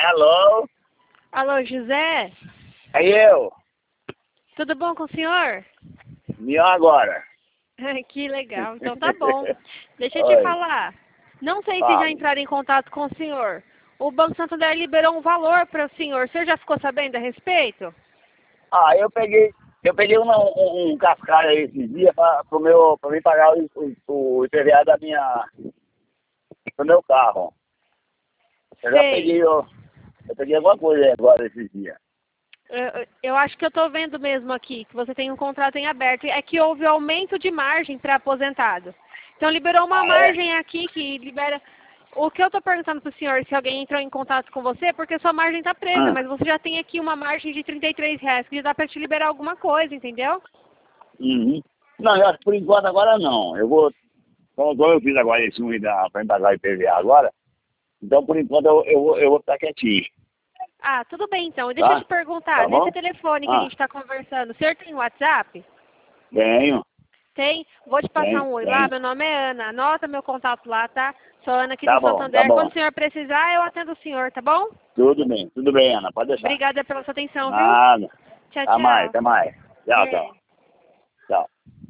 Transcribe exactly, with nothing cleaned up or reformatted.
Alô? Alô, José? É eu. Tudo bom com o senhor? Melhor agora. Que legal, então tá bom. Deixa eu Oi. te falar. Não sei se Fala. já entraram em contato com o senhor. O Banco Santander liberou um valor para o senhor. O senhor já ficou sabendo a respeito? Ah, eu peguei, eu peguei uma, um, um cascalho aí esses dias para meu, para mim pagar o, o, o I P V A da minha, do meu carro. Eu já Sei. peguei, eu, eu peguei alguma coisa aí agora esses dias. Eu, eu acho que eu estou vendo mesmo aqui que você tem um contrato em aberto. É que houve aumento de margem para aposentado. Então liberou uma Ah, é? margem aqui que libera. O que eu estou perguntando para o senhor, se alguém entrou em contato com você, é porque sua margem está presa, Ah, mas você já tem aqui uma margem de trinta e três reais, que já dá para te liberar alguma coisa, entendeu? uhum. Não, eu acho que por enquanto agora não. Eu vou, como como eu fiz agora esse um da para pagar o I P V A agora, então por enquanto eu, eu, vou, eu vou ficar quietinho, Ah, tudo bem então. Deixa eu tá? te perguntar, Tá nesse bom? telefone que a Ah, gente está conversando, o senhor tem WhatsApp? tenho, Tem? Vou te passar tenho, um oi lá, tenho. meu nome é Ana. Anota meu contato lá, tá? Sou Ana aqui Tá do bom, tá Santander. Quando bom. o senhor precisar, eu atendo o senhor, tá bom? Tudo bem, tudo bem, Ana, pode deixar. Obrigada pela sua atenção, viu? Nada. Tchau, Até mais, tchau. até mais. Tchau, tchau. Beijo. Tchau.